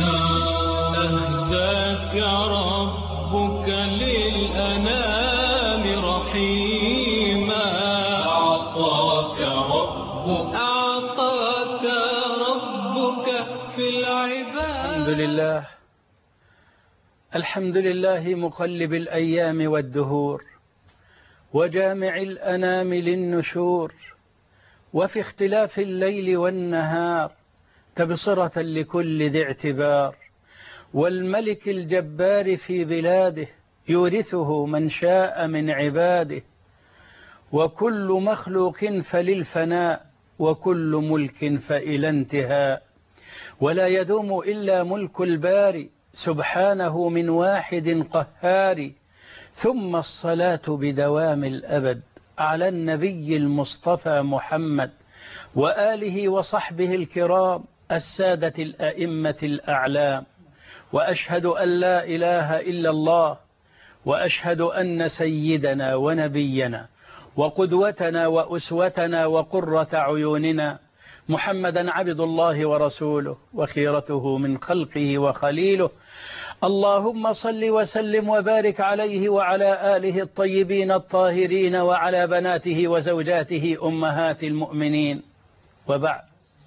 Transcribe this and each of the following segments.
أهداك ربك للأنام رحيما أعطاك ربك في العباد. الحمد لله مقلب الأيام والدهور وجامع الأنام للنشور، وفي اختلاف الليل والنهار تبصرة لكل ذي اعتبار، والملك الجبار في بلاده يورثه من شاء من عباده، وكل مخلوق فللفناء وكل ملك فإلى انتهاء، ولا يدوم إلا ملك الباري سبحانه من واحد قهار. ثم الصلاة بدوام الأبد على النبي المصطفى محمد وآله وصحبه الكرام السادة الأئمة الأعلام. وأشهد أن لا إله إلا الله، وأشهد أن سيدنا ونبينا وقدوتنا وأسوتنا وقرة عيوننا محمدا عبد الله ورسوله وخيرته من خلقه وخليله، اللهم صل وسلم وبارك عليه وعلى آله الطيبين الطاهرين وعلى بناته وزوجاته أمهات المؤمنين. وبعد،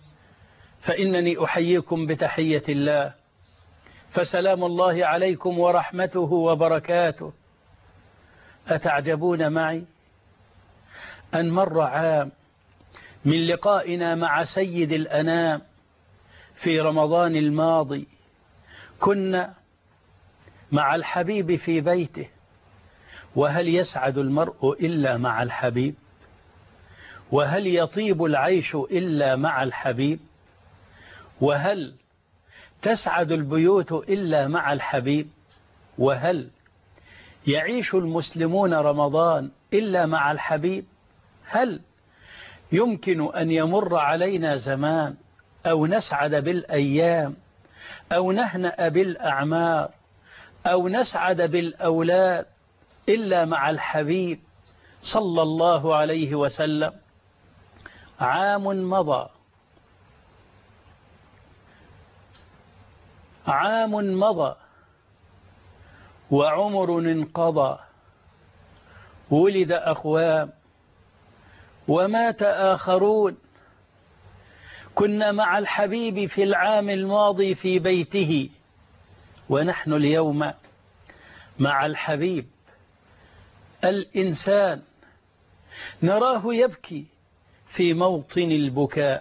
فإنني أحييكم بتحية الله، فسلام الله عليكم ورحمته وبركاته. أتعجبون معي أن مر عام من لقائنا مع سيد الأنام في رمضان الماضي، كنا مع الحبيب في بيته، وهل يسعد المرء إلا مع الحبيب؟ وهل يطيب العيش إلا مع الحبيب؟ وهل تسعد البيوت إلا مع الحبيب؟ وهل يعيش المسلمون رمضان إلا مع الحبيب؟ هل يمكن أن يمر علينا زمان أو نسعد بالأيام أو نهنأ بالأعمار أو نسعد بالأولاد إلا مع الحبيب صلى الله عليه وسلم؟ عام مضى وعمر انقضى، ولد أقوام ومات آخرون. كنا مع الحبيب في العام الماضي في بيته، ونحن اليوم مع الحبيب الإنسان، نراه يبكي في موطن البكاء،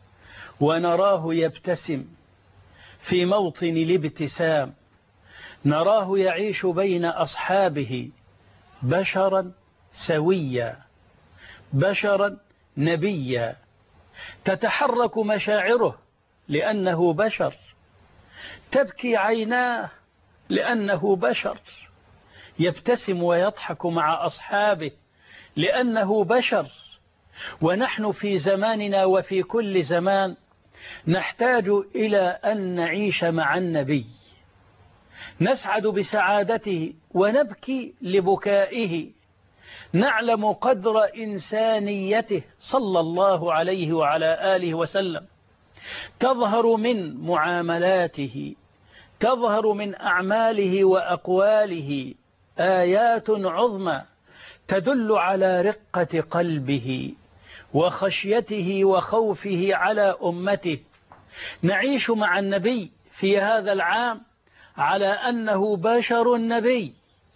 ونراه يبتسم في موطن الابتسام، نراه يعيش بين أصحابه بشرا سويا، بشرا نبيا، تتحرك مشاعره لأنه بشر، تبكي عيناه لأنه بشر، يبتسم ويضحك مع أصحابه لأنه بشر. ونحن في زماننا وفي كل زمان نحتاج إلى أن نعيش مع النبي، نسعد بسعادته ونبكي لبكائه، نعلم قدر إنسانيته صلى الله عليه وعلى آله وسلم، تظهر من معاملاته، تظهر من أعماله وأقواله آيات عظمى تدل على رقة قلبه وخشيته وخوفه على أمته. نعيش مع النبي في هذا العام على أنه بشر نبي.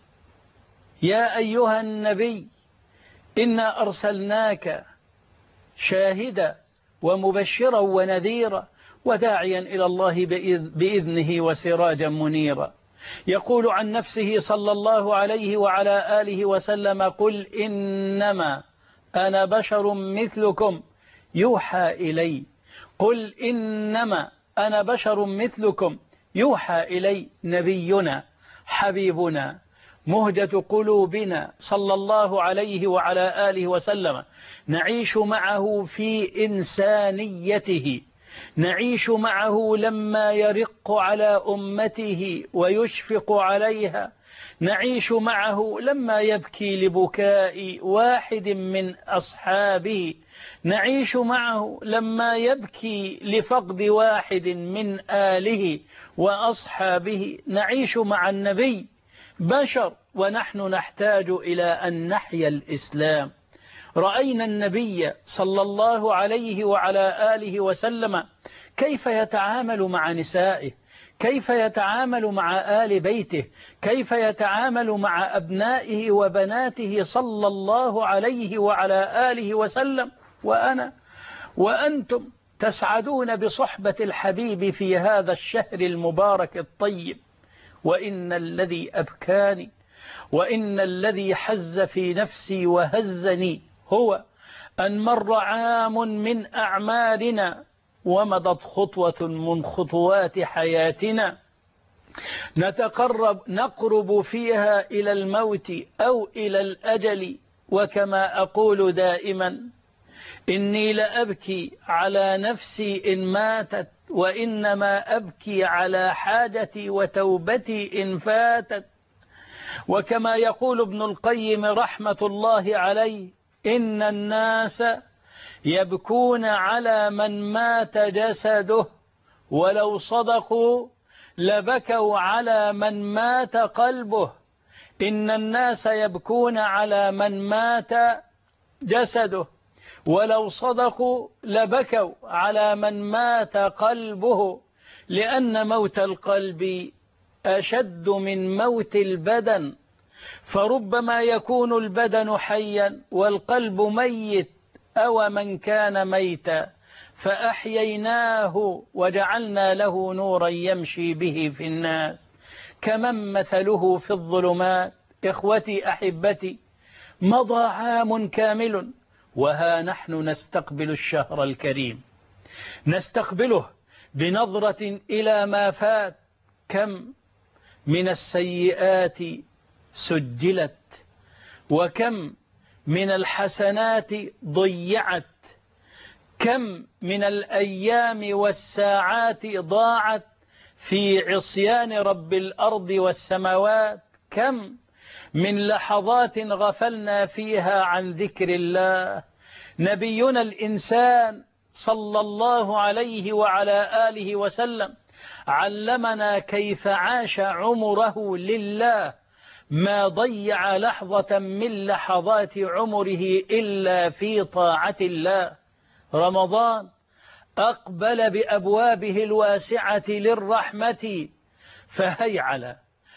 يا أيها النبي إنا أرسلناك شاهدا ومبشرا ونذيرا وداعيا إلى الله بإذنه وسراجا منيرا. يقول عن نفسه صلى الله عليه وعلى آله وسلم: قل إنما أنا بشر مثلكم يوحى إلي، قل إنما أنا بشر مثلكم يوحى إلي. نبينا حبيبنا مهجة قلوبنا صلى الله عليه وعلى آله وسلم، نعيش معه في إنسانيته، نعيش معه لما يرق على أمته ويشفق عليها، نعيش معه لما يبكي لبكاء واحد من أصحابه، نعيش معه لما يبكي لفقد واحد من آله وأصحابه. نعيش مع النبي بشر ونحن نحتاج إلى أن نحيا الإسلام. رأينا النبي صلى الله عليه وعلى آله وسلم كيف يتعامل مع نسائه، كيف يتعامل مع آل بيته، كيف يتعامل مع أبنائه وبناته صلى الله عليه وعلى آله وسلم. وأنا وأنتم تسعدون بصحبة الحبيب في هذا الشهر المبارك الطيب. وإن الذي أبكاني وإن الذي حز في نفسي وهزني هو أن مر عام من أعمالنا ومضت خطوة من خطوات حياتنا نقرب فيها إلى الموت أو إلى الأجل. وكما أقول دائما إني لأبكي على نفسي إن ماتت، وإنما أبكي على حاجتي وتوبتي إن فاتت. وكما يقول ابن القيم رحمة الله عليه إن الناس يبكون على من مات جسده، ولو صدقوا لبكوا على من مات قلبه. إن الناس يبكون على من مات جسده، ولو صدقوا لبكوا على من مات قلبه، لأن موت القلب أشد من موت البدن، فربما يكون البدن حيا والقلب ميت، أو من كان ميتا فأحييناه وجعلنا له نورا يمشي به في الناس كمن مثله في الظلمات. إخوتي أحبتي، مضى عام كامل وها نحن نستقبل الشهر الكريم، نستقبله بنظرة إلى ما فات. كم من السيئات سجلت، وكم من الحسنات ضيعت، كم من الأيام والساعات ضاعت في عصيان رب الأرض والسماوات، كم من لحظات غفلنا فيها عن ذكر الله. نبينا الإنسان صلى الله عليه وعلى آله وسلم علمنا كيف عاش عمره لله، ما ضيع لحظة من لحظات عمره إلا في طاعة الله. رمضان أقبل بأبوابه الواسعة للرحمة، فهيعل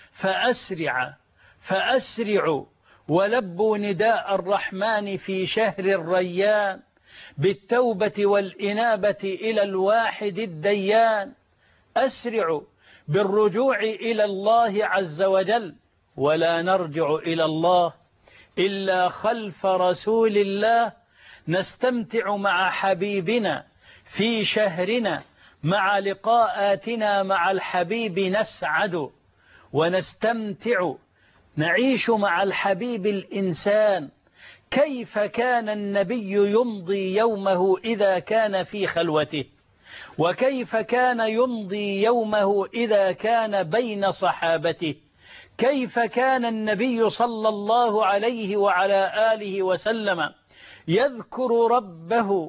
فأسرعوا ولبوا نداء الرحمن في شهر الريان بالتوبة والإنابة إلى الواحد الديان. أسرعوا بالرجوع إلى الله عز وجل، ولا نرجع إلى الله إلا خلف رسول الله. نستمتع مع حبيبنا في شهرنا، مع لقاءاتنا مع الحبيب نسعد ونستمتع، نعيش مع الحبيب الإنسان. كيف كان النبي يمضي يومه إذا كان في خلوته، وكيف كان يمضي يومه إذا كان بين صحابته، كيف كان النبي صلى الله عليه وعلى آله وسلم يذكر ربه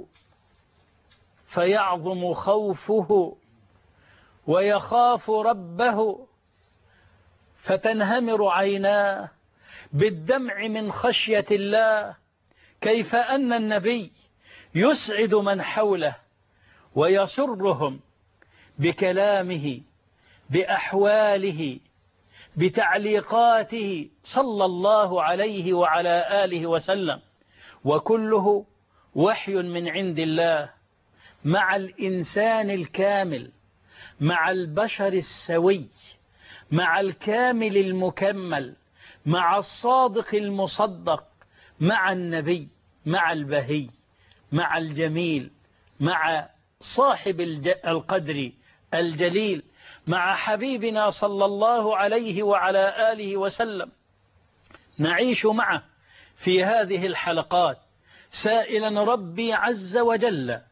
فيعظم خوفه، ويخاف ربه فتنهمر عيناه بالدمع من خشية الله. كيف أن النبي يسعد من حوله ويسرهم بكلامه، بأحواله، بتعليقاته صلى الله عليه وعلى آله وسلم، وكله وحي من عند الله مع الإنسان الكامل، مع البشر السوي، مع الكامل المكمل، مع الصادق المصدق، مع النبي، مع البهي، مع الجميل، مع صاحب القدر الجليل، مع حبيبنا صلى الله عليه وعلى آله وسلم. نعيش معه في هذه الحلقات سائلا ربي عز وجل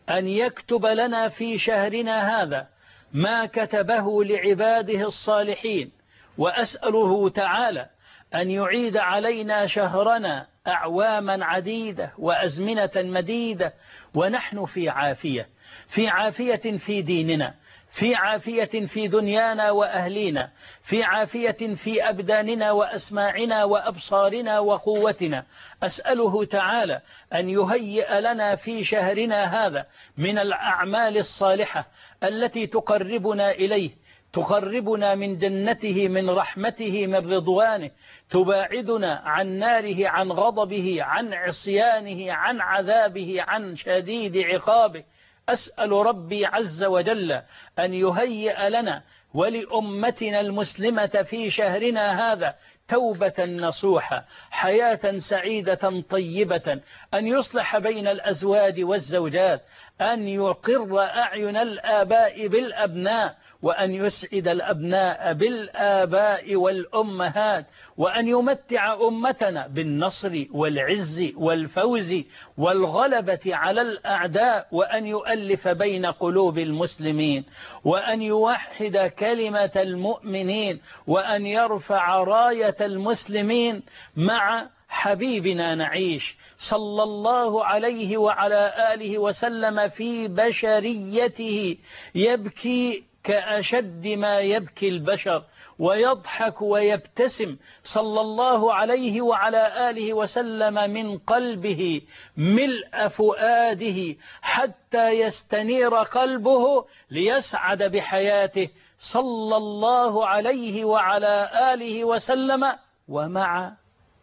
أن يكتب لنا في شهرنا هذا ما كتبه لعباده الصالحين، وأسأله تعالى أن يعيد علينا شهرنا أعواما عديدة وأزمنة مديدة ونحن في عافية، في عافية في ديننا، في عافية في دنيانا وأهلينا، في عافية في أبداننا وأسماعنا وأبصارنا وقوتنا. أسأله تعالى أن يهيئ لنا في شهرنا هذا من الأعمال الصالحة التي تقربنا إليه، تقربنا من جنته، من رحمته، من رضوانه، تباعدنا عن ناره، عن غضبه، عن عصيانه، عن عذابه، عن شديد عقابه. أسأل ربي عز وجل أن يهيئ لنا ولأمتنا المسلمة في شهرنا هذا توبة نصوحة، حياة سعيدة طيبة، أن يصلح بين الأزواج والزوجات، أن يقر أعين الآباء بالأبناء، وأن يسعد الأبناء بالآباء والأمهات، وأن يمتع أمتنا بالنصر والعز والفوز والغلبة على الأعداء، وأن يؤلف بين قلوب المسلمين، وأن يوحد كلمة المؤمنين، وأن يرفع راية المسلمين مع حبيبنا نعيش صلى الله عليه وعلى آله وسلم في بشريته، يبكي كأشد ما يبكي البشر ويضحك ويبتسم صلى الله عليه وعلى آله وسلم من قلبه ملء فؤاده حتى يستنير قلبه ليسعد بحياته صلى الله عليه وعلى آله وسلم. ومع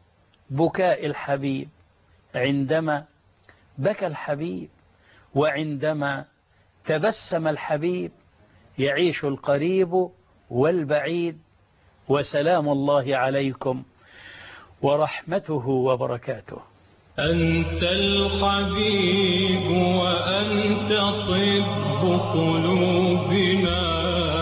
بكاء الحبيب عندما بكى الحبيب، وعندما تبسم الحبيب، يعيش القريب والبعيد. وسلام الله عليكم ورحمته وبركاته. أنت الحبيب وأنت طب قلوبنا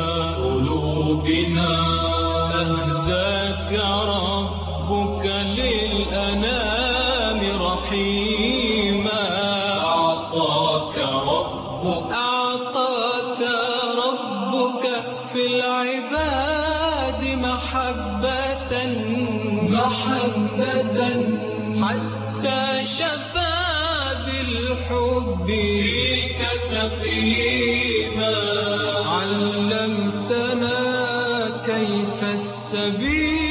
أهداك ربك للأنام رحيما، أعطاك ربك في العباد محبة حتى شفى بالحب فيك سقيما، علمتنا كيف السبيل